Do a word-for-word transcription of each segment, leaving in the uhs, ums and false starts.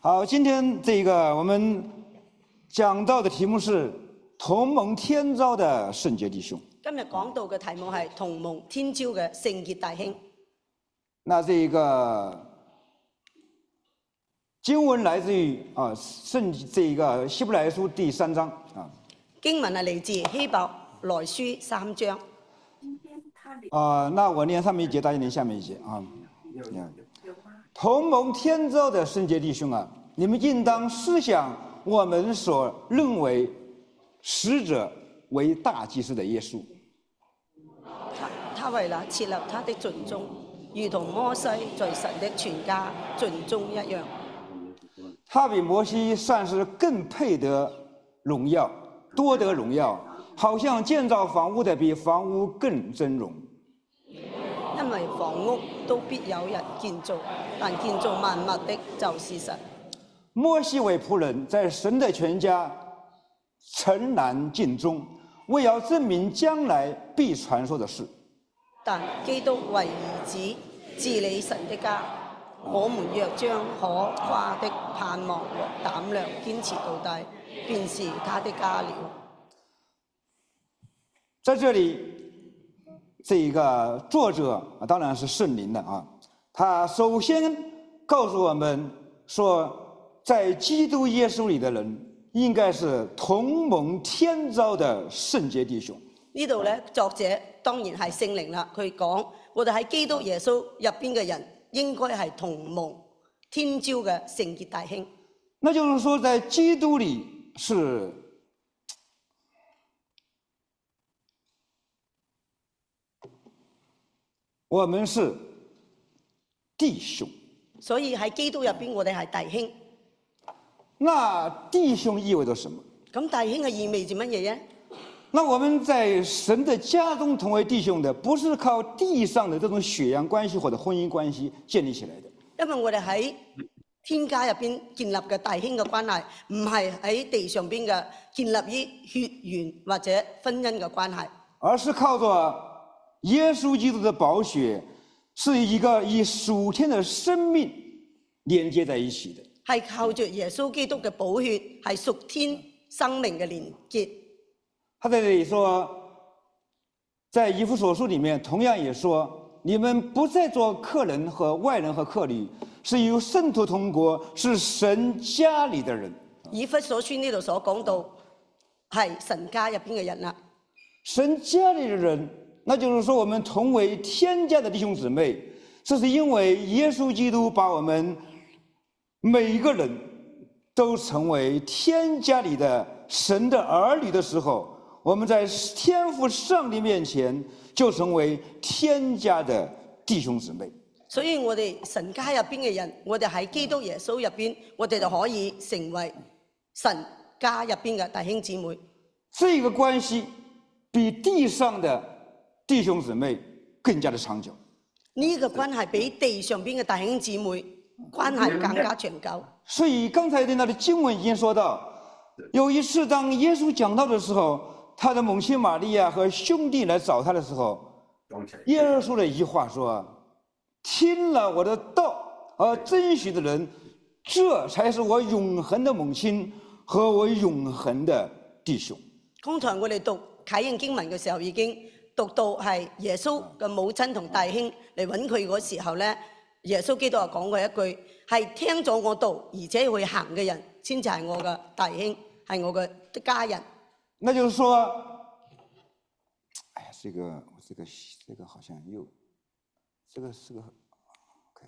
好，今天这个我们讲到的题目是同蒙天召的圣洁弟兄。 今日講到嘅題目係同蒙天召嘅聖潔弟兄。 那這個經文來自於啊聖這個希伯來書第三章啊。 經文係嚟自希伯來書三章。 啊、呃，那我念上面一節，大家念下面一節啊。同蒙天召的聖潔弟兄啊，你們應當思想我們所認為使者為大祭司的耶穌。 他他為了設立他的盡忠，如同摩西在神的全家盡忠一樣。 他比摩西算是更配得榮耀，多得榮耀，好像建造房屋的比房屋更尊榮。 因為房屋都必有人建造，但建造萬物的就是神。 摩西為僕人，在神的全家誠然盡忠，為要證明將來必傳說的事。 但基督為兒子治理神的家，我們若將可誇的盼望和膽量堅持到底，便是他的家了。 在這裡，這個作者當然是聖靈的啊，他首先告訴我們說，在基督耶穌裡的人應該是同蒙天召的聖潔弟兄。 呢度咧，作者當然係聖靈啦。佢講，我哋喺基督耶穌入邊嘅人，應該係同蒙天召嘅聖潔弟兄。 那就是說，在基督裡是我們是弟兄。 所以喺基督入邊，我哋係弟兄。 那弟兄意味着什麼？ 咁弟兄嘅意味住乜嘢咧？ 那我們在神的家中同為弟兄的，不是靠地上的這種血緣關係或者婚姻關係建立起來的。 因為我哋喺天家入邊建立嘅弟兄嘅關係，唔係喺地上邊嘅建立於血緣或者婚姻嘅關係， 而是靠着耶穌基督的寶血，是一個以屬天的生命連接在一起的。 係靠住耶穌基督嘅寶血，係屬天生命嘅連結。 他在這裡說，在以弗所書裡面同樣也說，你們不再做客人和外人和客旅，是與聖徒同國，是神家裡的人。 以弗所書呢度所講到係神家入邊嘅人啦。 神家裡的人，那就是說我們同為天家的弟兄姊妹，這是因為耶穌基督把我們每一個人都成為天家裡的神的兒女的時候，我們在天父上帝面前就成為天家的弟兄姊妹。 所以我哋神家入邊嘅人，我哋喺基督耶穌入邊，我哋就可以成為神家入邊嘅弟兄姊妹。 這個關係比地上的弟兄姊妹更加的長久。 呢個關係比地上邊嘅弟兄姊妹關係更加長久。所以剛才的那的經文已經說到，有一次當耶穌講道的時候，他的母親瑪利亞和兄弟來找他的時候，耶穌說了一句話說，聽了我的道而遵循的人，這才是我永恆的母親和我永恆的弟兄。 剛才我哋讀啟應經文嘅時候已經讀到係耶穌嘅母親同弟兄嚟揾佢嗰時候咧，耶穌基督又講過一句，係聽咗我道而且會行嘅人先至係我嘅弟兄，係我嘅家人。 那就是說，哎呀，這個這個這個好像又，這個這個 ，OK。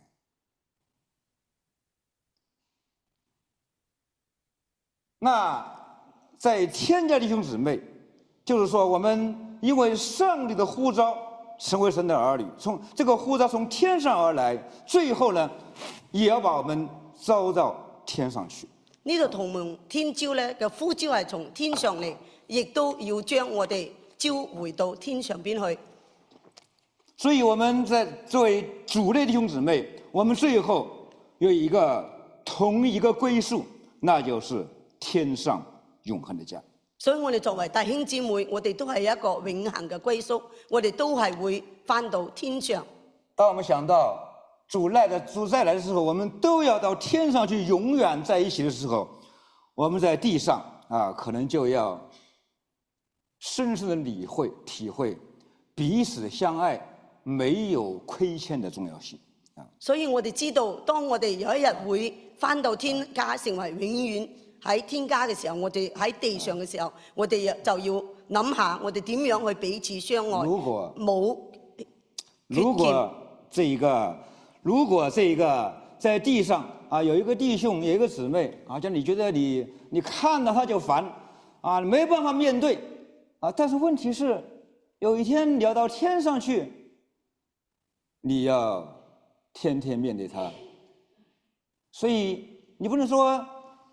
那在天家弟兄姊妹，就是說我們因為上帝的呼召成為神的兒女，從這個呼召從天上而來，最後呢，也要把我們召到天上去。 呢度同蒙天召咧嘅呼召係從天上嚟，亦都要將我哋召回到天上邊去。 所以我們在作為主內弟兄姊妹，我們最後有一個同一個歸宿，那就是天上永恆的家。 所以我哋作為弟兄姊妹，我哋都係一個永恆嘅歸宿，我哋都係會返到天上。 當我們想到主来的主再来的时候，我们都要到天上去永远在一起的时候，我们在地上啊，可能就要深深的理会体会彼此相爱没有亏欠的重要性啊。 所以我哋知道，當我哋有一日會返到天家，成為永遠喺天家嘅時候，我哋喺地上嘅時候，我哋就要諗下，我哋點樣去彼此相愛。 如果冇如果这一个，如果这一个在地上啊有一个弟兄，有一个姊妹，好像你觉得你你看到他就烦啊，没办法面对啊，但是问题是，有一天你要到天上去，你要天天面对他，所以你不能说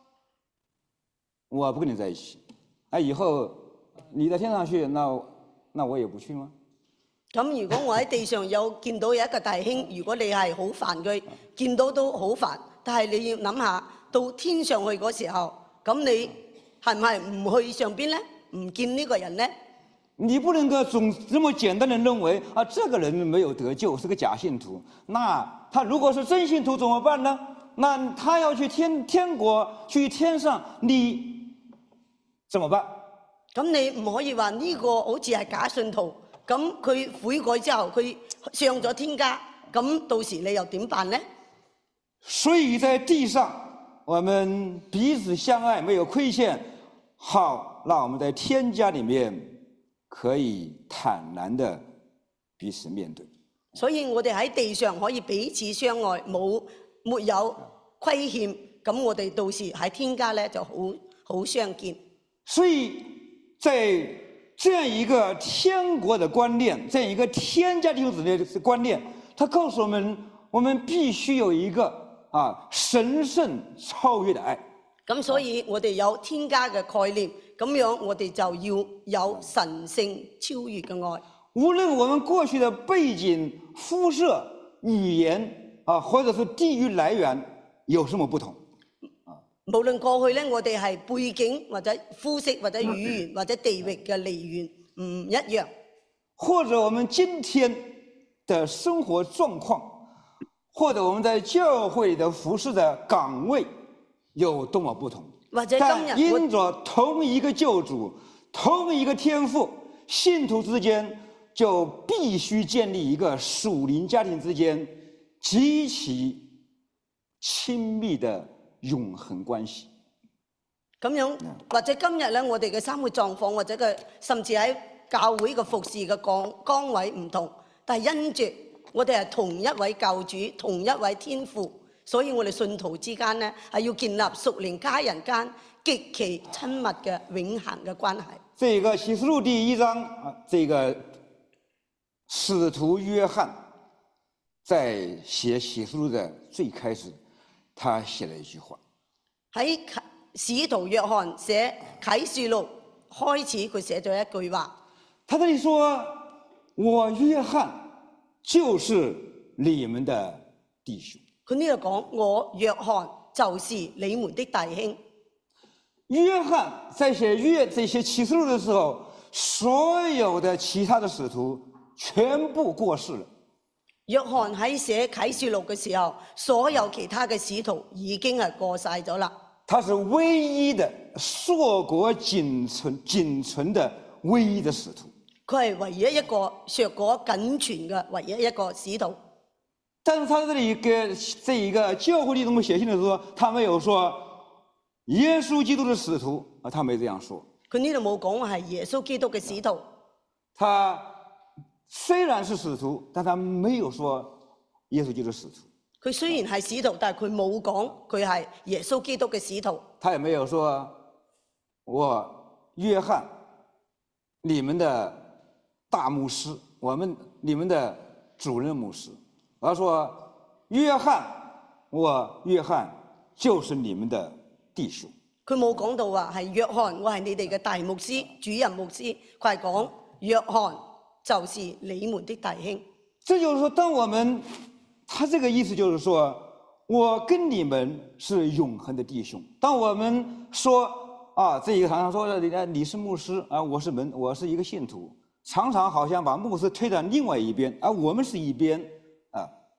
我不跟你在一起，啊，以后你到天上去，那那我也不去嗎？ 咁如果我喺地上有見到有一個弟兄，如果你係好煩佢，見到都好煩，但係你要諗下，到天上去嗰時候，咁你係唔係唔去上邊咧？唔見呢個人咧？ 你不能夠總這麼簡單的認為啊，這個人沒有得救，是個假信徒。那他如果是真信徒怎麼辦呢？那他要去天天國，去天上，你怎麼辦？ 咁你唔可以話呢個好似係假信徒。咁佢悔改之後，佢上咗天家，咁到時你又點辦呢？ 所以在地上，我們彼此相愛，沒有虧欠，好，讓我們在天家裡面可以坦然的彼此面對。 所以我哋喺地上可以彼此相愛，冇沒有虧欠，咁我哋到時喺天家咧就好好相見。 所以在這樣一個天國的觀念，這樣一個天家弟兄姊妹的觀念，它告訴我們，我們必須有一個啊神聖超越的愛。 咁所以我哋有天家嘅概念，咁樣我哋就要有神聖超越嘅愛。 無論我們過去的背景、膚色、語言啊，或者是地域來源有什麼不同？ 無論過去咧，我哋係背景或者膚色或者語言或者地域嘅來源唔一樣， 或者我們今天的生活狀況，或者我們在教會的服侍的崗位有多麼不同， 或者今但日因着同一個救主、同一個天父，信徒之間就必須建立一個屬靈家庭之間極其親密的永恆關係。 咁樣，或者今日咧，我哋嘅生活狀況或者嘅甚至喺教會嘅服侍嘅崗崗位唔同，但係因住我哋係同一位救主、同一位天父，所以我哋信徒之間咧係要建立屬靈家人間極其親密嘅永恆嘅關係。 這個啟示錄第一章啊，這個使徒約翰在寫啟示錄的最開始，他寫了一句話。 喺使徒約翰寫啟示錄開始，佢寫咗一句話。 他這裡說：我約翰就是你們的弟兄。 佢呢度講：我約翰就是你們的弟兄。 約翰在寫約這些啟示錄的時候，所有的其他的使徒全部過世了。 約翰喺寫啟示錄嘅時候，所有其他嘅使徒已經係過晒咗啦。 他是唯一的碩果僅存、僅存的唯一的使徒。 佢係唯一一個碩果僅存嘅唯一一個使徒。 但是他這裡給這一個教會弟兄們寫信的時候，他沒有說耶穌基督的使徒啊，他沒這樣說。 佢呢度冇講係耶穌基督嘅使徒。 他雖然是使徒，但他沒有說耶穌基督的使徒。 佢雖然係使徒，但係佢冇講佢係耶穌基督嘅使徒。 他也沒有說我約翰，你們的大牧師，我們你們的主任牧師，而說約翰，我約翰就是你們的弟兄。 佢冇講到話係約翰，我係你哋嘅大牧師、主任牧師，佢係講約翰就是你們的弟兄。 這就是說，當我們他這個意思就是說，我跟你們是永恆的弟兄。當我們說啊，這一個常常說的，你是牧師啊，我是門，我是一個信徒，常常好像把牧師推到另外一邊，而我們是一邊啊。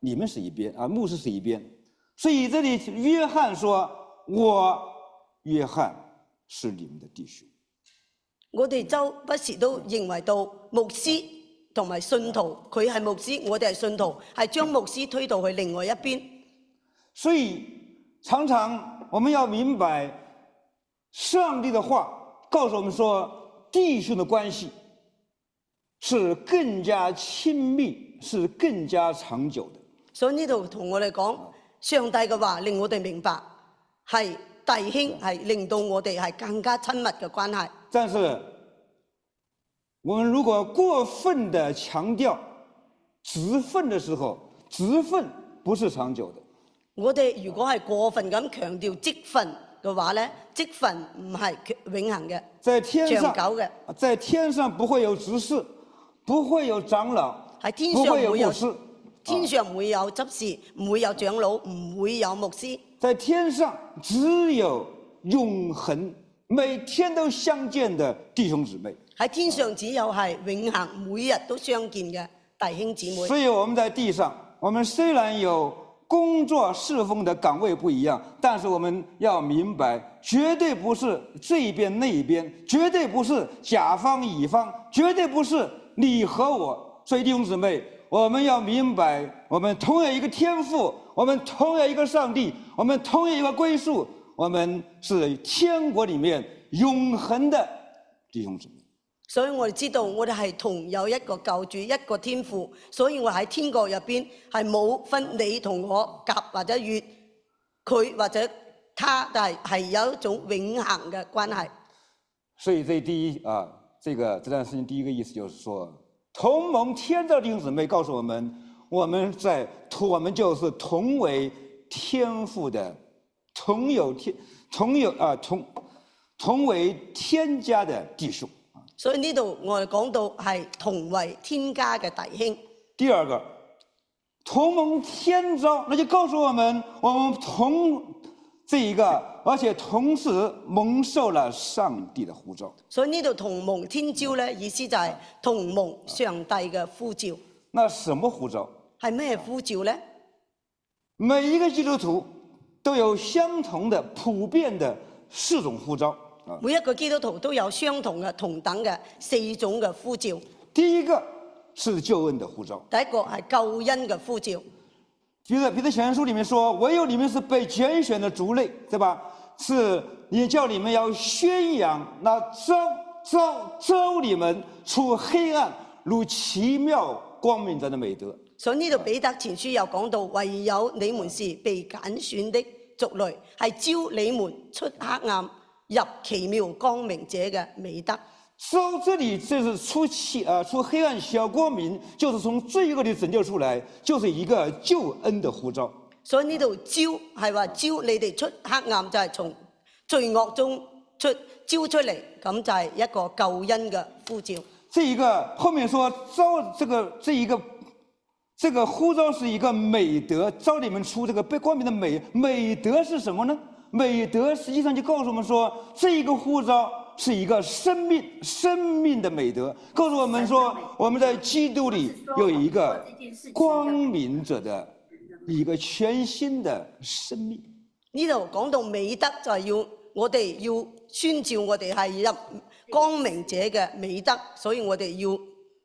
你们是一边啊，牧师是一边。所以这里约翰说：“我约翰是你们的弟兄。” 我哋周不時都認為到牧師同埋信徒，佢係牧師，我哋係信徒，係將牧師推到去另外一邊。 所以常常我們要明白，上帝的話告訴我們說，弟兄的關係是更加親密，是更加長久的。 所以呢度同我哋講，上帝嘅話令我哋明白，係弟兄係令到我哋係更加親密嘅關係。 但是我們如果過分的強調職分的時候，職分不是長久的。 我哋如果係過分咁強調職分嘅話咧，職分唔係永恆嘅， 在天上長久嘅。 在天上不會有執事，不會有長老， 喺天不會有上唔會有牧師。 天上唔會有執事，唔會有長老，唔會有牧師。 在天上只有永恆，每天都相見的弟兄姊妹。 喺天上只有係永恆，每日都相見嘅弟兄姊妹。 所以我們在地上，我們雖然有工作侍奉的崗位不一樣，但是我們要明白，絕對不是這一邊那一邊，絕對不是甲方乙方，絕對不是你和我。所以弟兄姊妹，我們要明白，我們同有一個天父，我們同有一個上帝，我們同有一個歸宿，我們是天國裡面永恆的弟兄姊妹。 所以我哋知道，我哋係同有一個救主，一個天父，所以我喺天國入邊係冇分你同我甲或者乙，佢或者他，但係係有一種永恆嘅關係。 所以這第一啊，這個這段事情第一個意思就是說，同蒙天照弟兄姊妹告訴我們，我們在我們就是同為天父的，同有天同有啊同同為天家的弟兄。 所以呢度我哋講到係同為天家嘅弟兄。 第二個，同蒙天召，那就告訴我們，我們同這一個，而且同時蒙受了上帝的呼召。 所以呢度同蒙天召咧，意思就係同蒙上帝嘅呼召。 那什麼呼召？ 係咩呼召咧？ 每一個基督徒都有相同的、普遍的四種呼召。 每一個基督徒都有相同嘅、同等嘅四種嘅呼召。 第一個是救恩的呼召。 第一個係救恩嘅呼召。 彼得彼得前書裡面說：“唯有你們是被揀選的族類，對吧？是也叫你們要宣揚那召召召你們出黑暗如奇妙光明者的美德。” 所以呢度彼得前書又講到，唯有你們是被揀選的族類，係召你們出黑暗入奇妙光明者嘅美德。 召這裡就是出奇啊，出黑暗小光明，就是從罪惡裡拯救出來，就是一個救恩的呼召。 所以呢度召係話召你哋出黑暗，就係從罪惡中出召出嚟，咁就係一個救恩嘅呼召。 這一個後面說召這個這一個這個呼召是一個美德，召你們出這個被光明的美美德是什麼呢？美德實際上就告訴我們說，這一個呼召是一個生命生命的美德，告訴我們說，我們在基督裡有一個光明者的一個全新的生命。 呢度講到美德就係要我哋要宣召我哋係入光明者嘅美德，所以我哋要。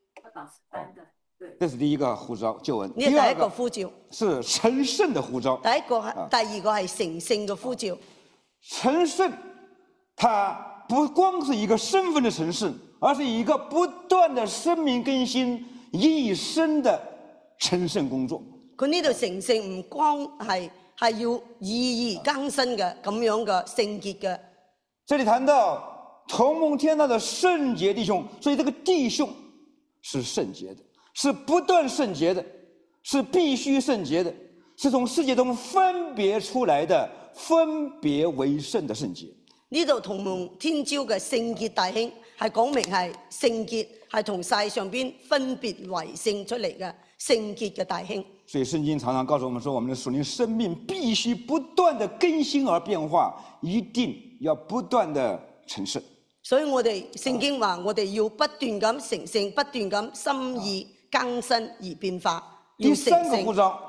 這是第一個呼召，救恩。 呢係第一個呼召， 是成聖的呼召。 第一個係、啊、第二個係成聖嘅呼召。 成聖，它不光是一個身份的成聖，而是一個不斷的生命更新一生的成聖工作。 佢呢度成聖唔光係係要意義更新嘅咁樣嘅聖潔嘅。 這裡談到同蒙天召的聖潔弟兄，所以這個弟兄是聖潔的，是不斷聖潔的，是必須聖潔的，是從世界中分別出來的分別為聖的聖潔。 呢度同蒙天召嘅聖潔弟兄係講明係聖潔，係同世上邊分別為聖出嚟嘅聖潔嘅弟兄。 所以聖經常常告訴我們說，我們的屬靈生命必須不斷的更新而變化，一定要不斷的成聖。 所以我哋聖經話，我哋要不斷咁成聖，不斷咁心意更新而變化。 第三個呼召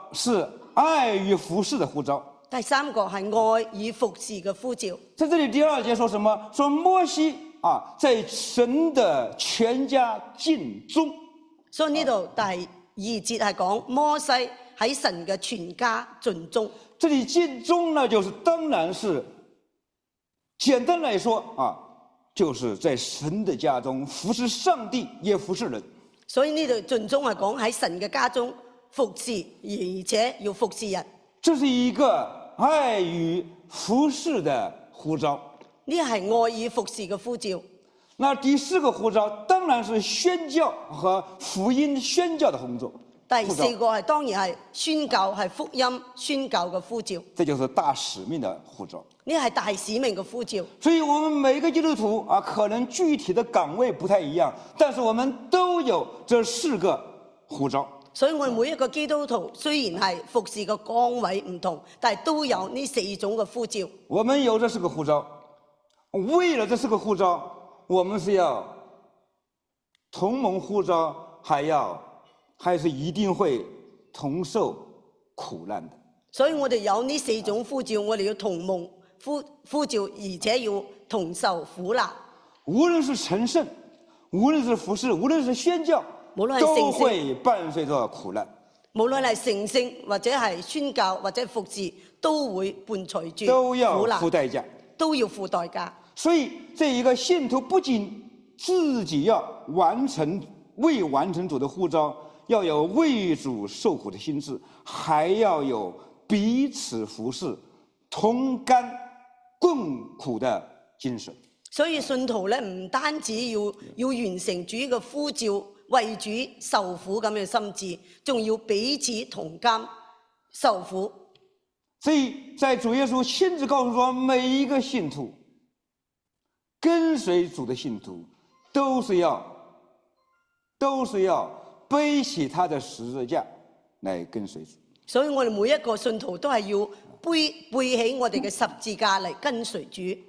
是爱与服侍的呼召。 第三個係愛與服侍嘅呼召。 在这里第二节说什么？说摩西啊，在神的全家尽忠。 所以呢度第二節係講摩西喺神嘅全家盡忠。 这里尽忠呢，就是当然是简单来说啊，就是在神的家中服侍上帝，也服侍人。 所以呢度盡忠係講喺神嘅家中服侍，而且要服侍人。 这是一个爱与服侍的呼召。 呢係愛與服侍嘅呼召。 那第四个呼召当然是宣教和福音宣教的工作。 第四個係當然係宣教，係福音宣教嘅呼召。 这就是大使命的呼召。 呢係大使命嘅呼召。 所以我们每个基督徒啊，可能具體的崗位不太一樣，但是我們都有這四個呼召。 所以我哋每一個基督徒雖然係服侍嘅崗位唔同，但係都有呢四種嘅呼召。 我們有這四個呼召，為了這四個呼召，我們是要同蒙呼召，還要還是一定會同受苦難的。 所以我哋有呢四種呼召，我哋要同蒙呼呼召，而且要同受苦難。 無論是成聖，無論是服侍，無論是宣教，都會伴隨着苦難。 無論係成聖或者係宣教或者服侍，都會伴隨住都要苦難， 付代價， 都要付代價。 所以這一個信徒不僅自己要完成為完成主的呼召，要有為主受苦的心志，還要有彼此服侍、同甘共苦的精神。 所以信徒咧唔單止要要完成主嘅呼召，為主受苦咁嘅心志，仲要彼此同甘受苦。 所以在主耶穌親自告訴說，每一個信徒跟隨主的信徒，都是要都是要背起他的十字架來跟隨主。 所以我哋每一個信徒都係要背背起我哋嘅十字架嚟跟隨主。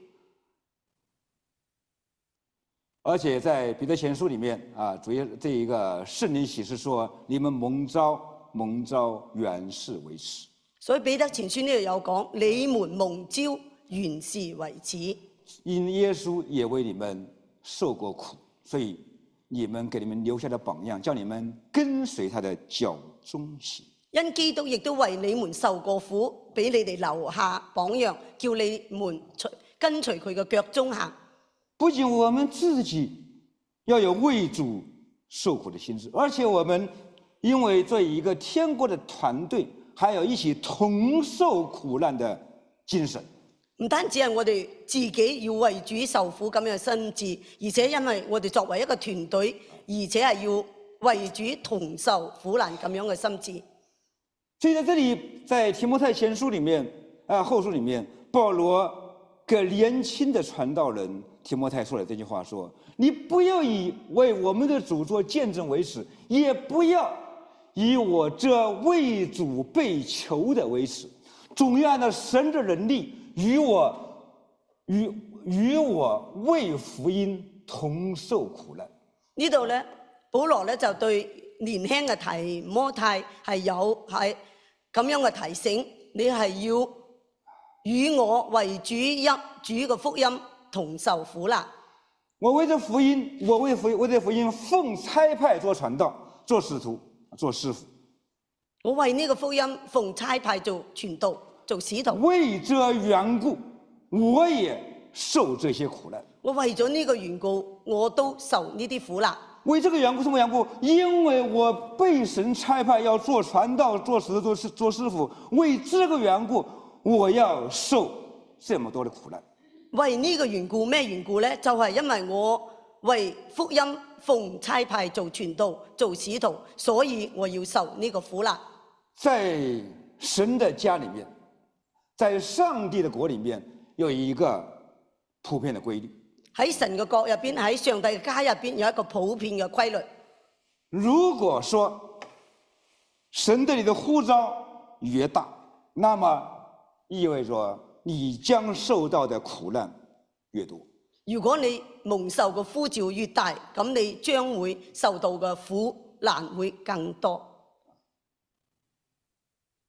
而且在彼得前書裡面啊，主耶這一個聖靈啟示說，你們蒙召蒙召原是為此。 所以彼得前書呢度有講，你們蒙召原是為此。 因耶穌也為你們受過苦，所以你們給你們留下的榜樣，叫你們跟隨他的腳蹤行。 因基督亦都為你們受過苦，俾你哋留下榜樣，叫你們跟隨佢嘅腳蹤行。 不僅我們自己要有為主受苦的心志，而且我們因為這一個天國的團隊，還有一起同受苦難的精神。 唔單止係我哋自己要為主受苦咁樣嘅心志，而且因為我哋作為一個團隊，而且係要為主同受苦難咁樣嘅心志。 所以在這裡，在提摩太前書裡面啊，後書裡面，保羅給年輕的傳道人提摩太說了這句話，說：你不要以為我們的主做見證為恥，也不要以我這為主被囚的為恥，總要按照神的能力與我與與我為福音同受苦難。 呢度咧，保羅咧就對年輕嘅提摩太係有係咁樣嘅提醒，你係要與我為主一主嘅福音同受苦難。 我為這福音，我為福為這福音奉差派做傳道、做使徒、做師傅。 我為呢個福音奉差派做傳道、做使徒。 為這緣故，我也受這些苦難。 我為咗呢個緣故，我都受呢啲苦難。 為這個緣故，什麼緣故？因為我被神差派要做傳道、做使徒、做師做師傅。為這個緣故，我要受這麼多的苦難。 為呢個緣故，咩緣故呢？就係因為我為福音奉差派做傳道、做使徒，所以我要受呢個苦難。 在神的家裡面，在上帝的國裡面，有一個普遍的規律。 喺神嘅國入邊，喺上帝嘅家入邊，有一個普遍嘅規律。 如果說神對你的呼召越大，那麼意味着你將受到的苦難越多。 如果你蒙受嘅呼召越大，咁你將會受到嘅苦難會更多。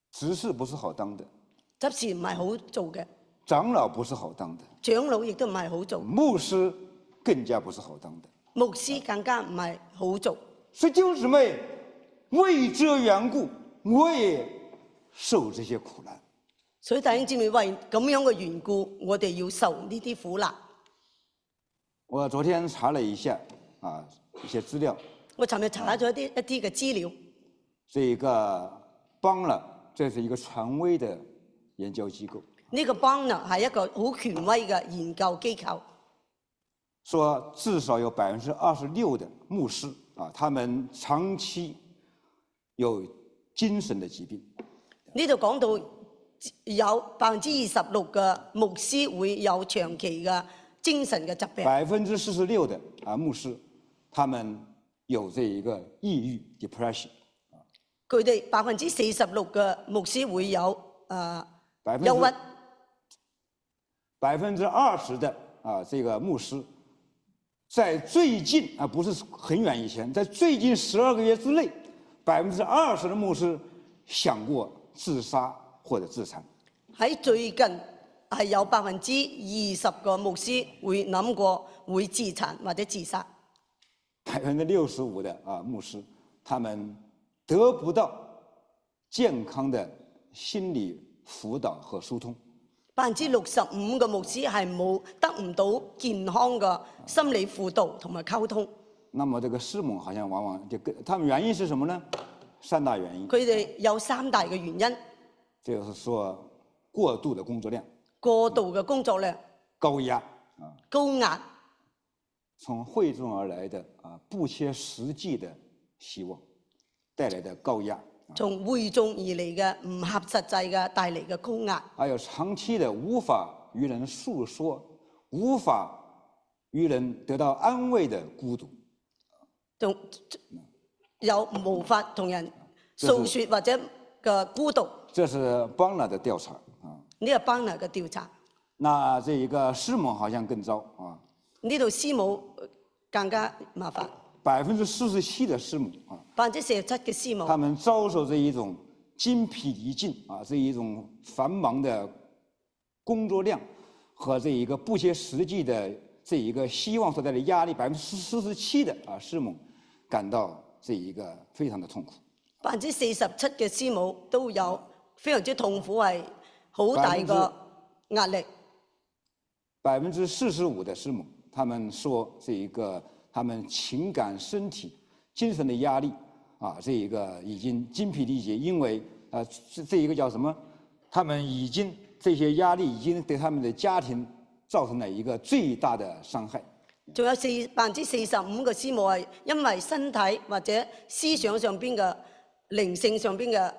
执事不是好當的， 執事唔係好做嘅， 長老不是好當的， 長老亦都唔係好做， 牧師更加不是好當的。 牧師更加唔係好做。 所以弟兄姊妹，為這緣故，我也受這些苦難。 所以弟兄姊妹，為咁樣嘅緣故，我哋要受呢啲苦難。 我昨天查了一下啊一些資料， 我尋日查咗一啲一啲嘅資料， 這個邦了，這是一個權威的研究機構， 呢個邦呢係一個好權威嘅研究機構， 說至少有百分之二十六的牧師啊，他們長期有精神的疾病。 呢度講到有百分之二十六嘅牧師會有長期嘅精神嘅疾病， 百分之四十六的啊牧師，他們有這一個抑鬱 （depression）。 佢哋百分之四十六嘅牧師會有誒百分之憂鬱， 百分之二十的啊這個牧師，在最近啊不是很遠以前，在最近十二個月之內，百分之二十的牧師想過自殺或者自殘。 喺最近係有百分之二十個牧師會諗過會自殘或者自殺， 百分之六十五的啊牧師，他們得不到健康的心理輔導和疏通。 百分之六十五嘅牧師係冇得唔到健康嘅心理輔導同埋溝通。 那麼這個師母好像往往就跟他們原因是什麼呢？三大原因。 佢哋有三大嘅原因， 就是說過度的工作量、 過度嘅工作量、 高壓啊， 高壓， 從會眾而來的啊不切實際的希望帶來的高壓， 從會眾而嚟嘅唔合實際嘅帶嚟嘅高壓， 還有長期的無法與人訴說、無法與人得到安慰的孤獨， 仲有無法同人訴說或者嘅孤獨。 這是邦納的調查啊。 呢個邦納嘅調查， 那這一個師母好像更糟啊， 呢度師母更加麻煩。 百分之四十七的師母啊， 百分之四十七嘅師母， 他們遭受這一種精疲力盡啊，這一種繁忙的工作量和這一個不切實際的這一個希望所帶來的壓力，百分之四十七的啊師母感到這一個非常的痛苦。 百分之四十七嘅師母都有非常之痛苦，係好大個壓力。 百分之四十五的師母，他們說這一個他們情感、身體、精神的壓力啊，這一個已經精疲力竭，因為啊這這一個叫什麼？他們已經這些壓力已經對他們的家庭造成了一個最大的傷害。 仲有四百分之四十五個師母係因為身體或者思想上邊嘅靈性上邊嘅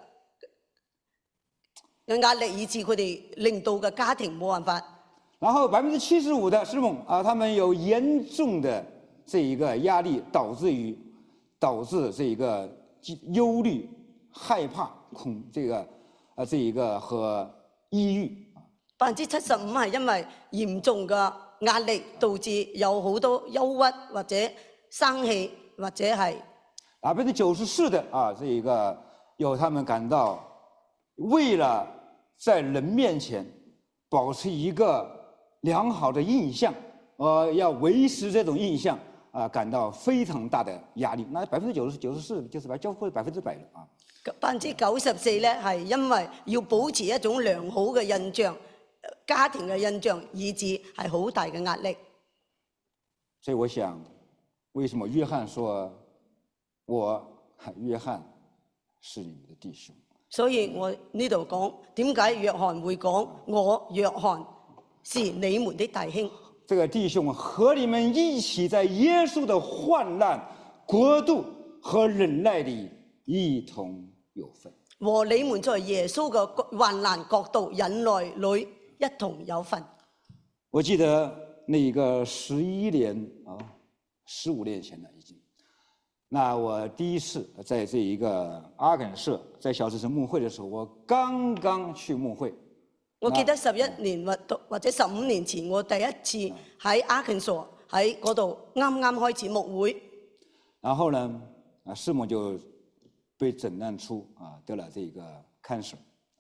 嘅壓力，以致佢哋令到嘅家庭冇辦法。 然後百分之七十五的師母啊，他們有嚴重的這一個壓力，導致於導致這一個憂慮、害怕、恐這個啊這一個和抑鬱。 百分之七十五係因為嚴重嘅壓力，導致有好多憂鬱或者生氣或者係。 百分之九十四的啊，這一個有他們感到為了在人面前保持一個良好的印象，呃，要維持這種印象啊，感到非常大的壓力。那百分之九十九十四就是把交付百分之百了啊。 百分之九十四咧係因為要保持一種良好嘅印象，家庭嘅印象，以致係好大嘅壓力。 所以我想，為什麼約翰說我約翰是你們的弟兄？ 所以我呢度講點解約翰會講我約翰是你們的弟兄？ 這個弟兄和你們一起在耶穌的患難、國度和忍耐裏一同有份。 和你們在耶穌嘅患難、國度、忍耐裏一同有份。 我記得那個十一年啊，十五年前了已經。那我第一次在這一個阿肯社，在小城市牧會的時候，我剛剛去牧會。 我記得十一年或或者十五年前，我第一次喺阿肯索喺嗰度啱啱開始牧會。 然後呢，啊師母就被診斷出啊得了這個 cancer。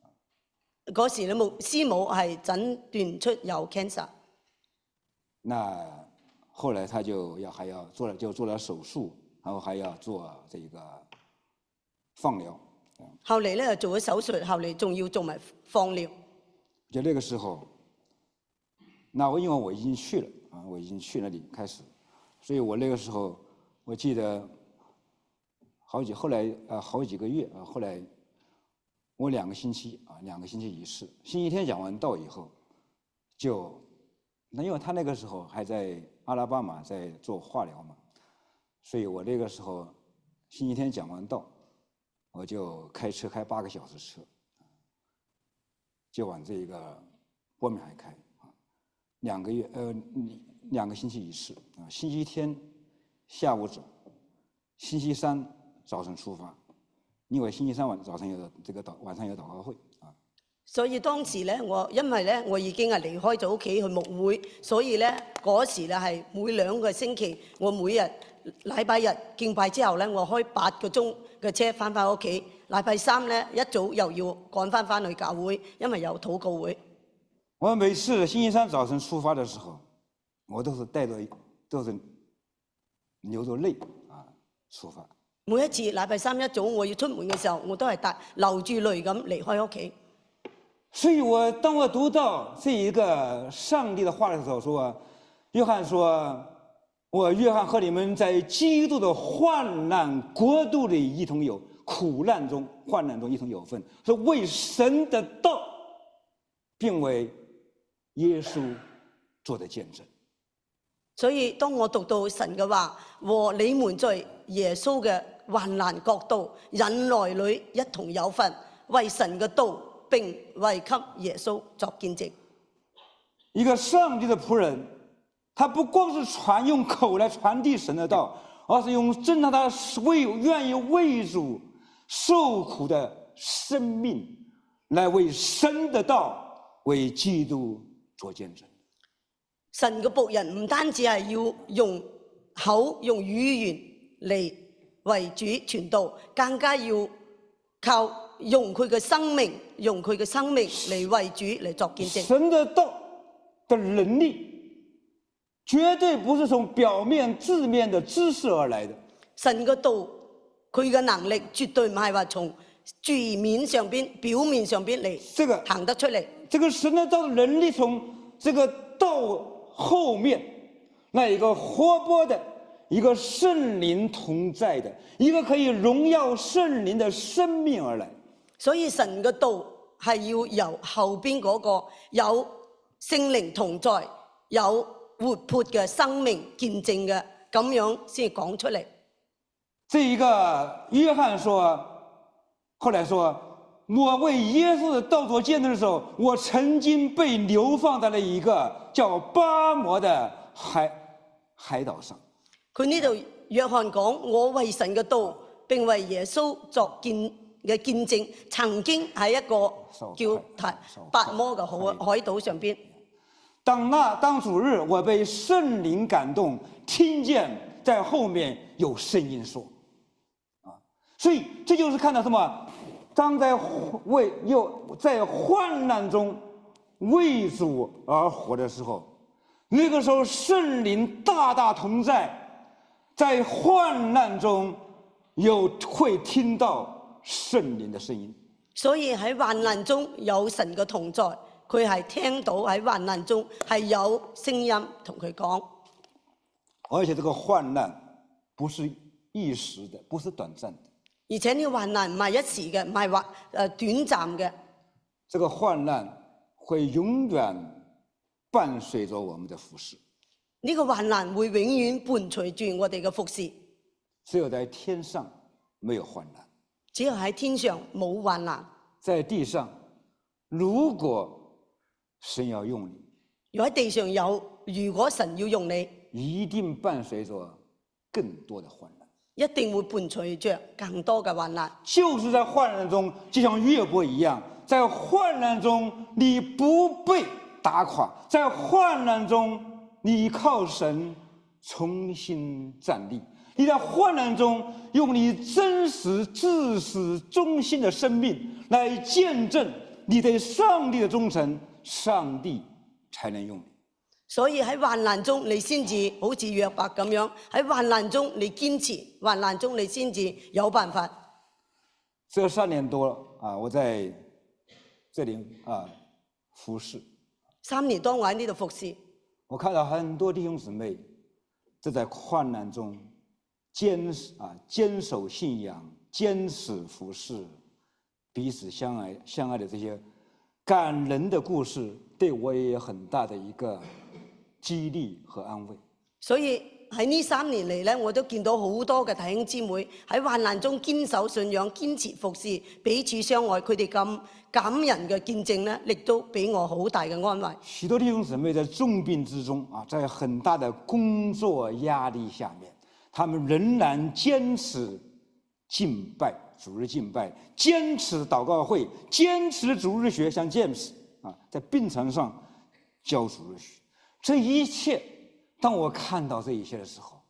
嗰時咧，母師母係診斷出有 cancer。 那後來他就要還要做了就做了手術，然後還要做這個放療。 後嚟咧就做咗手術，後嚟仲要做埋放療。 就那個時候，那我因為我已經去了啊，我已經去那裡開始，所以我那個時候我記得好幾後來啊好幾個月啊，後來我兩個星期啊兩個星期一次，星期天講完道以後，就那因為他那個時候還在阿拉巴馬在做化療嘛，所以我那個時候星期天講完道，我就開車開八個小時車，就往這個波米海開啊，兩個月呃兩個星期一次啊，星期天下午走，星期三早晨出發，因為星期三晚早晨有這個禱晚上有禱告會啊。所以當時咧，我因為咧我已經係離開咗屋企去牧會，所以咧嗰時咧係每兩個星期，我每日禮拜日敬拜之後咧，我開八個鐘嘅車翻返屋企。禮拜三咧一早又要趕翻翻去教會，因為有禱告會。我每次星期三早晨出發的時候，我都是帶着都是流着淚啊出發。每一次禮拜三一早我要出門嘅時候，我都係帶流住淚咁離開屋企。所以我當我讀到這一個上帝的話的時候，說約翰說，我約翰和你們在基督的患難國度裏一同有苦難中患難中一同有份，說為神的道並為耶穌做的見證。所以當我讀到神嘅話，和你們在耶穌嘅患難國度忍耐裏一同有份，為神嘅道並為給耶穌作見證。一個上帝的僕人，他不光是傳用口來傳遞神的道，而是用真的他為願意為主受苦的生命來為神的道為基督作見證。神嘅僕人唔單止係要用口用語言嚟為主傳道，更加要靠用佢嘅生命，用佢嘅生命嚟為主嚟作見證。神的道的能力絕對不是從表面字面的知識而來的。神嘅道佢嘅能力絕對唔係話從字面上邊、表面上邊嚟這個行得出嚟。這個神的道的能力從這個道後面那一個活潑的一個聖靈同在的一個可以榮耀聖靈的生命而來。所以神嘅道係要由後邊嗰個有聖靈同在、有活潑嘅生命見證嘅，咁樣先講出嚟。這一個約翰說，後來說，我為耶穌的道作見證的時候，我曾經被流放在了一個叫巴摩的海海島上。佢呢度約翰講，我為神嘅道並為耶穌作見嘅見證，曾經喺一個叫巴摩嘅海海島上邊。當那當主日，我被聖靈感動，聽見在後面有聲音說，啊，所以這就是看到什麼？當在為又在患難中為主而活的時候，那個時候聖靈大大同在，在患難中又會聽到聖靈的聲音。所以喺患難中有神嘅同在，佢係聽到喺患難中係有聲音同佢講。而且這個患難不是一時的，不是短暫的。而且呢個患難唔係一時嘅，唔係話誒短暫嘅。這個患難會永遠伴隨着我們的服事。呢個患難會永遠伴隨住我哋嘅服事。只有在天上沒有患難。只有喺天上冇患難。在地上，如果神要用你，如果喺地上有，如果神要用你，一定伴隨着更多的患難。一定會伴隨着更多嘅患難。就是在患難中，就像約伯一樣，在患難中你不被打垮，在患難中你靠神重新站立，你在患難中用你真實至死忠心的生命來見證你對上帝的忠誠，上帝才能用你。 所以喺患難中，你先至好似約伯咁樣，喺患難中你堅持，患難中你先至有辦法。 這三年多啊，我在這裡啊服侍。 三年多我喺呢度服侍， 我看到很多弟兄姊妹，都在患難中堅啊堅守信仰，堅持服侍，彼此相愛相愛的這些感人的故事，對我也有很大的一個激勵和安慰。 所以喺呢三年嚟咧，我都見到好多嘅弟兄姊妹喺患難中堅守信仰、堅持服侍，彼此相愛。佢哋咁感人嘅見證咧，亦都俾我好大嘅安慰。 許多弟兄姊妹在重病之中啊，在很大的工作壓力下面，他們仍然堅持敬拜，主日敬拜，堅持禱告會，堅持主日學，像 James 啊，在病床上教主日學。這一切，當我看到這一切的時候，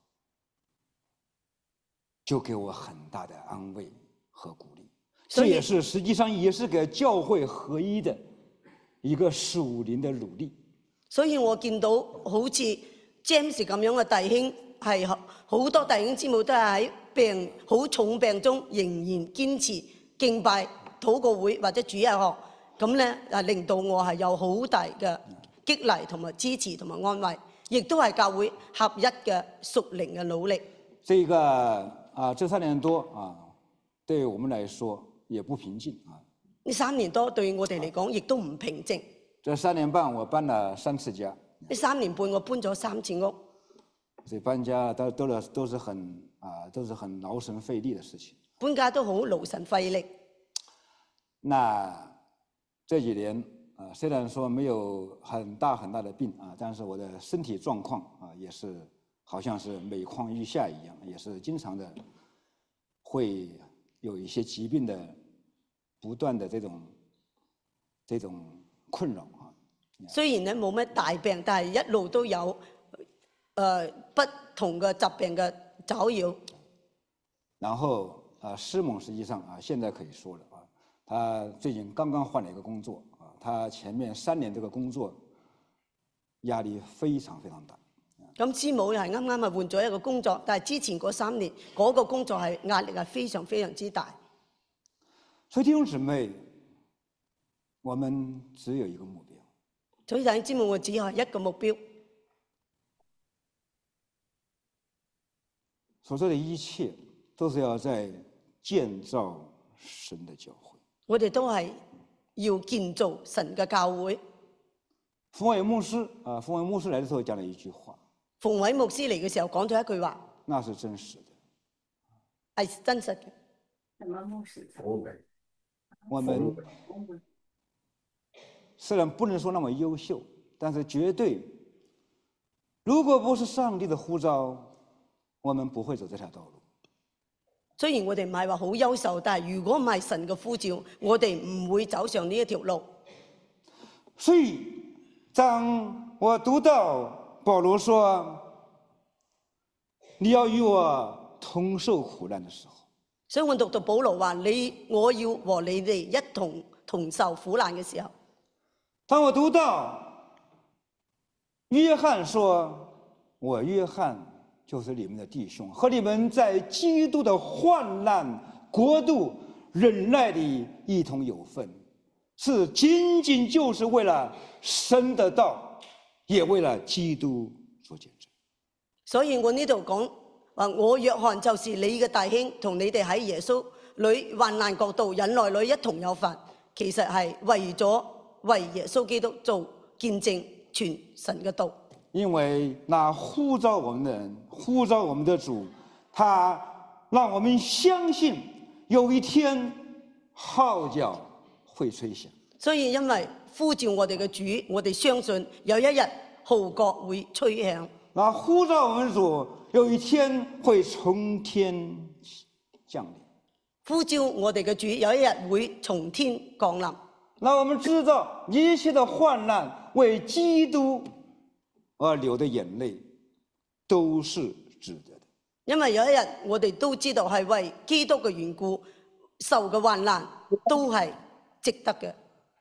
就給我很大的安慰和鼓勵。這也是實際上也是給教會合一的一個屬靈的努力。 所以我見到好似 James 咁樣嘅弟兄，係好多弟兄姊妹都係喺病好重病中仍然堅持敬拜、禱告會或者主日學，咁咧啊令到我係有好大嘅激勵同埋支持同埋安慰，亦都係教會合一嘅屬靈嘅努力。 這個啊，這三年多啊，對我們來說也不平靜啊。 呢三年多對我哋嚟講，亦都唔平靜。 這三年半我搬了三次家。 呢三年半我搬咗三次屋。 這搬家都都是都是很啊，都是很勞神費力的事情。 搬家都好勞神費力。 那這幾年啊，雖然說沒有很大很大的病啊，但是我的身體狀況啊，也是好像是每況愈下一樣，也是經常的會有一些疾病的不斷的這種這種困擾啊。 雖然咧冇乜大病，但係一路都有誒、呃、不同嘅疾病嘅攪擾。然後啊，師母實際上啊，現在可以說了啊，他最近剛剛換了一個工作啊，他前面三年這個工作壓力非常非常大。 咁師母係啱啱係換咗一個工作，但係之前嗰三年嗰、那個工作係壓力係非常非常之大。 所以弟兄姊妹，我們只有一個目標。 所以弟兄姊妹，我只有一個目標。 所做的一切都是要在建造神的教會。 我哋都係要建造神嘅教會。 馮偉牧師啊，馮偉牧師來的時候講了一句話。 馮偉牧師嚟嘅時候講咗一句話， 那是真實的， 係真實嘅。 什麼牧師？馮偉。 我們雖然不能說那麼優秀，但是絕對，如果不是上帝的呼召，我們不會走這條道路。 雖然我哋唔係話好優秀，但係如果唔係神嘅呼召，我哋唔會走上呢一條路。 所以，當我讀到保羅說你要與我同受苦難的時候， 所以我讀到保羅話你我要和你哋一同同受苦難嘅時候， 當我讀到約翰說我約翰就是你們的弟兄，和你們在基督的患難國度忍耐裡一同有份，是僅僅就是為了神的道，也為了基督做見證。 所以我呢度講話，我約翰就是你嘅弟兄，同你哋喺耶穌裏患難國度忍耐裏一同有份，其實係為咗為耶穌基督做見證，傳神嘅道。 因為那呼召我們的人，呼召我們的主，他讓我們相信有一天號角會吹響。 所以因為呼召我哋嘅主，我哋相信有一日號角會吹響。 那呼召我們的主，有一天會從天降臨。 呼召我哋嘅主，有一日會從天降臨。 那我們知道一切的患難為基督而流的眼淚都是值得的。 因為有一日我哋都知道係為基督嘅緣故受嘅患難都係值得嘅。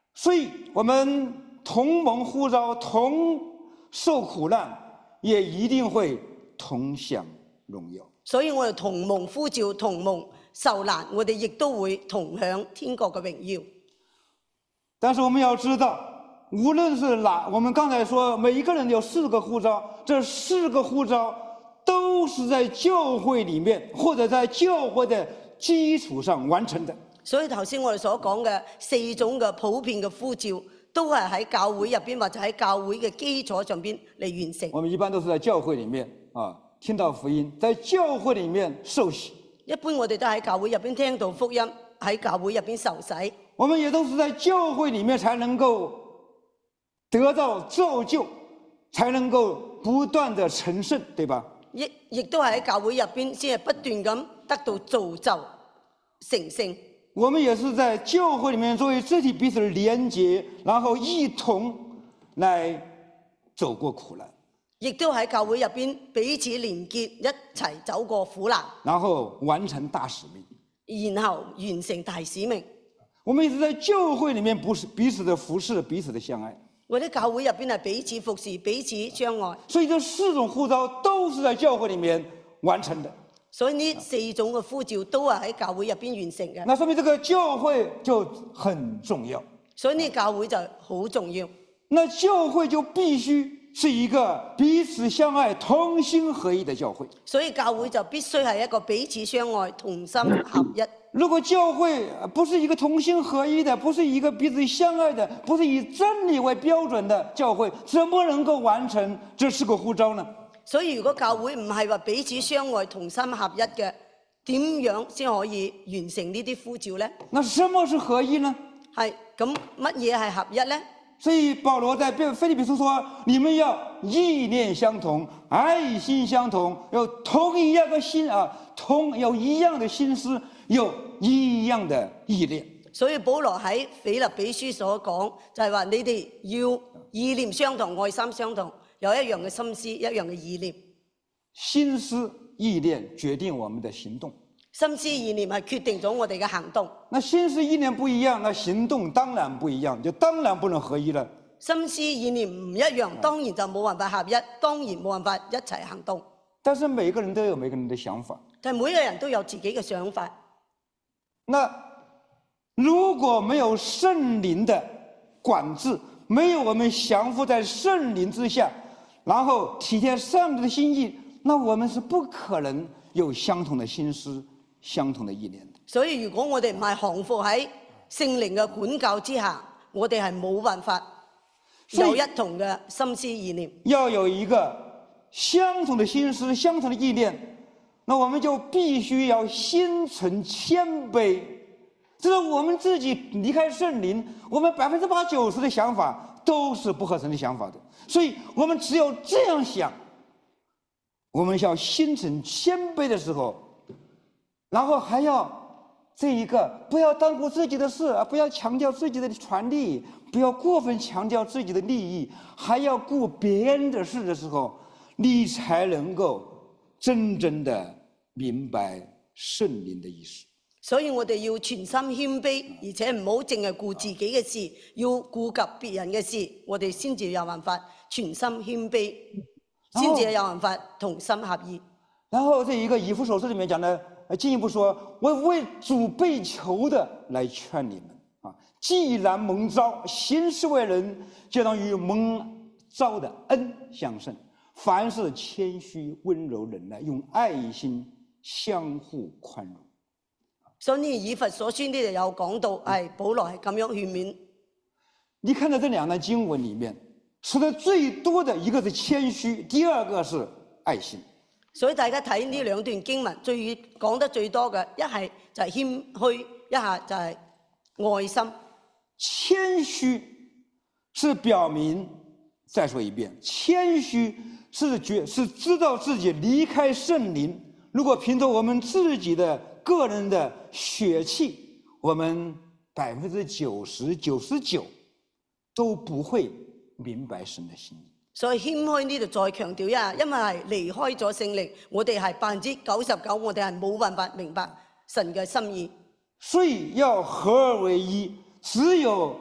所以我们同蒙呼召，同受苦難，也一定會同享榮耀。 所以我哋同蒙呼召，同蒙受難，我哋亦都會同享天國嘅榮耀。 但是我們要知道，無論是哪，我們剛才說每一個人有四個呼召，這四個呼召都是在教會裡面或者在教會的基礎上完成的。 所以頭先我哋所講嘅四種嘅普遍嘅呼召，都係喺教會入邊或者喺教會嘅基礎上邊嚟完成。 我們一般都是在教會裡面啊聽到福音，在教會裡面受洗。 一般我哋都喺教會入邊聽到福音，喺教會入邊受洗。 我們也都是在教會裡面才能夠得到造就，才能夠不斷的成聖，對吧？ 亦亦都係喺教會入邊先係不斷咁得到造就成聖。 我們也是在教會裡面作為肢體彼此連結，然後一同來走過苦難。 亦都喺教會入邊彼此連結，一齊走過苦難， 然後完成大使命， 然後完成大使命。 我們也是在教會裡面不是彼此的服侍，彼此的相愛。 我哋教會入邊係彼此服侍，彼此相愛。 所以這四種呼召都是在教會裡面完成的。 所以呢四種嘅呼召都係喺教會入邊完成嘅。 那說明這個教會就很重要。 所以呢教會就好重要。 那教會就必須是一個彼此相愛、同心合一的教會。 所以教會就必須係一個彼此相愛、同心合一。 如果教會不是一個同心合一的，不是一個彼此相愛的，不是以真理為標準的教會，怎麼能夠完成這四個呼召呢？ 所以如果教會唔係話彼此相愛、同心合一嘅，點樣先可以完成呢啲呼召呢？ 那什麼是合一呢？ 係咁乜嘢係合一呢？ 所以保羅在腓立比書說：你們要意念相同，愛心相同，有同一樣的心啊，同有一樣的心思，有一樣的意念。 所以保羅喺腓立比書所講就係話：你哋要意念相同，愛心相同，有一樣嘅心思，一樣嘅意念。 心思意念決定我們的行動。 心思意念係決定咗我哋嘅行動。 那心思意念不一樣，那行動當然不一樣，就當然不能合一了。 心思意念唔一樣，當然就冇辦法合一，當然冇辦法一齊行動。 但是每個人都有每個人的想法。 但係每個人都有自己嘅想法。 那如果沒有聖靈的管制，沒有我們降服在聖靈之下，然後體貼上帝的心意，那我們是不可能有相同的心思、相同的意念的。 所以如果我哋唔係降服喺聖靈嘅管教之下，我哋係冇辦法有一同嘅心思意念。 要有一個相同的心思、相同的意念，那我們就必須要心存謙卑。這是我們自己離開聖靈，我們百分之八九十的想法都是不合神的想法的。所以我們只有這樣想，我們要心存謙卑的時候，然後還要這一個不要單顧自己的事，不要強調自己的傳遞，不要過分強調自己的利益，還要顧別人的事的時候，你才能夠真正的明白聖靈的意思。 所以我哋要全心謙卑，而且唔好淨係顧自己嘅事，要顧及別人嘅事，我哋先至有辦法全心謙卑，先至有辦法同心合意。 然後這一個以弗所書裡面講呢，進一步說，我為主被囚的來勸你們啊，既然蒙召行事為人，就當與蒙召的恩相稱，凡事謙虛溫柔忍耐，用愛心相互寬容。 所以以弗所書呢就有講到，係保羅係咁樣勸勉。 你看到這兩段經文裡面，說的最多的一個是謙虛，第二個是愛心。 所以大家睇呢兩段經文，最講得最多嘅，一係就係謙虛，一下就係愛心。 謙虛是表明，再說一遍，謙虛是覺是知道自己離開聖靈，如果憑着我們自己的個人的血氣，我們百分之九十九十九都不會明白神的心意。 所以謙虛呢度再強調一下，因為係離開咗聖靈，我哋係百分之九十九，我哋係冇辦法明白神嘅心意。 所以要合而為一，只有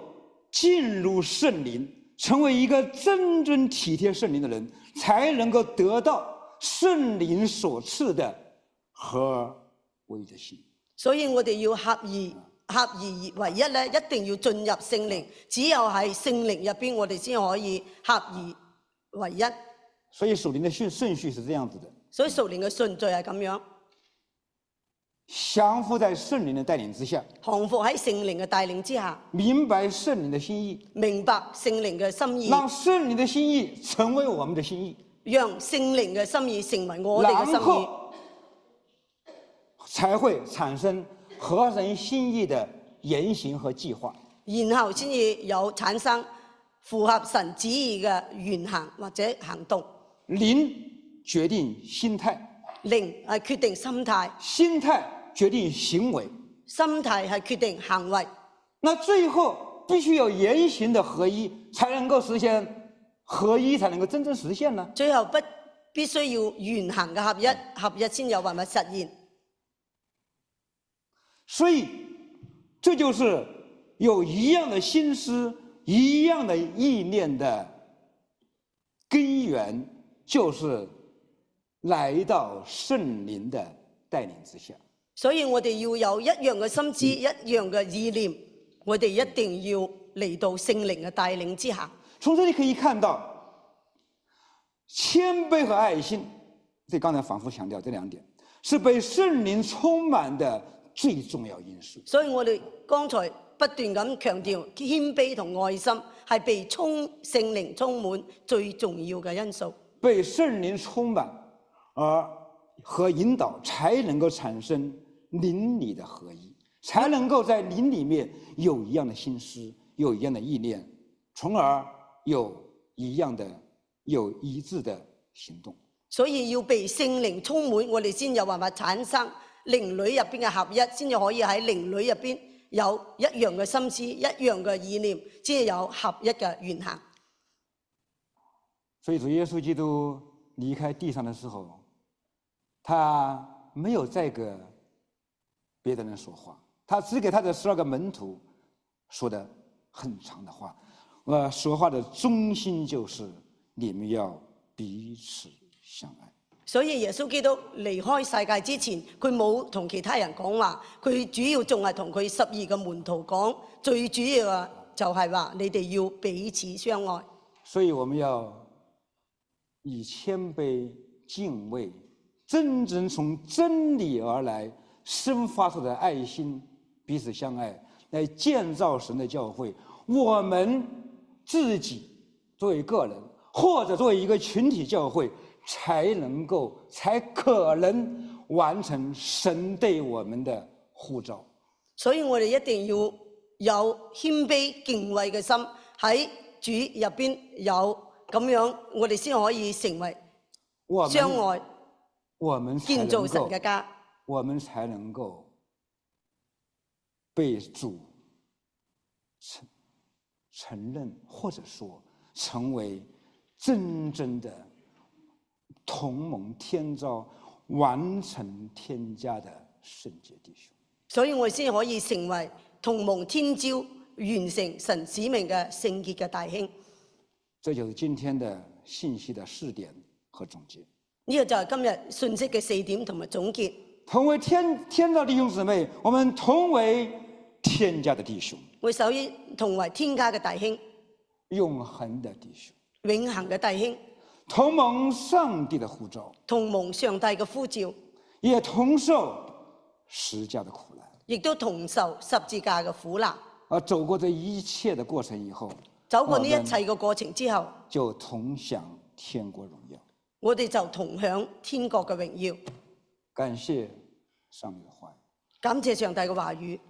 进入圣灵，成为一个真正体贴圣灵的人，才能够得到圣灵所赐的合为一心。 所以我哋要合而合而為一咧，一定要進入聖靈。只有喺聖靈入邊，我哋先可以合而為一。 所以屬靈的順順序是這樣子的。 所以屬靈嘅順序係咁樣， 降服在聖靈的帶領之下， 降服喺聖靈嘅帶領之下， 明白聖靈的心意， 明白聖靈嘅心意， 讓聖靈的心意成為我們的心意， 讓聖靈嘅心意成為我哋嘅心意， 然後才會產生合神心意的言行和計劃， 然後先至有產生符合神旨意嘅言行或者行動。 靈決定心態， 靈係決定心態， 心態決定行為， 心態係決定行為。 那最後必須有言行的合一，才能夠實現合一，才能夠真正實現呢？ 最後不必須要言行嘅合一，合一先有辦法實現。 所以，這就是有一樣的心思、一樣的意念的根源，就是來到聖靈的帶領之下。 所以我哋要有一樣嘅心思、一樣嘅意念，我哋一定要嚟到聖靈嘅帶領之下。 從這裡可以看到，謙卑和愛心，這剛才反覆強調這兩點，是被聖靈充滿的最重要因素。 所以我哋剛才不斷咁強調謙卑同愛心係被充聖靈充滿最重要嘅因素。 被聖靈充滿而和引導，才能夠產生靈裡的合一，才能夠在靈裡面有一樣的心思，有一樣的意念，從而有一樣的有一致的行動。 所以要被聖靈充滿，我哋先有辦法產生靈裡入邊嘅合一，先至可以喺靈裡入邊有一樣嘅心思、一樣嘅意念，先至有合一嘅言行。 所以主耶穌基督離開地上的時候，他沒有再給別的人說話，他只給他的十二個門徒說的很長的話。呃，說話的中心就是你們要彼此相愛。 所以耶穌基督離開世界之前，佢冇同其他人講話，佢主要仲係同佢十二個門徒講，最主要嘅就係話你哋要彼此相愛。 所以我們要以謙卑、敬畏、真正從真理而來生發出的愛心，彼此相愛，來建造神的教會。我們自己作為個人，或者作為一個群體教會，才能夠，才可能完成神對我們的呼召。 所以我哋一定要有謙卑敬畏嘅心，喺主入邊有咁樣，我哋先可以成為相愛， 我們建造神嘅家， 我們才能夠被主承承認，或者說成為真正的同盟天召、完成天家的聖潔弟兄。 所以我哋先可以成為同盟天召、完成神使命嘅聖潔嘅弟兄。 這就是今天的信息的四點和總結。 呢個就係今日信息嘅四點同埋總結。 同為天天召弟兄姊妹，我們同為天家的弟兄。 我首先同為天家嘅弟兄， 永恆的弟兄， 永恆嘅弟兄， 同蒙上帝的呼召， 同蒙上帝嘅呼召， 也同受十架的苦難， 亦都同受十字架嘅苦難。 而走過這一切的過程以後， 走過呢一切嘅過程之後， 就同享天國榮耀。 我哋就同享天國嘅榮耀。 感謝上帝的話語， 感謝上帝嘅話語。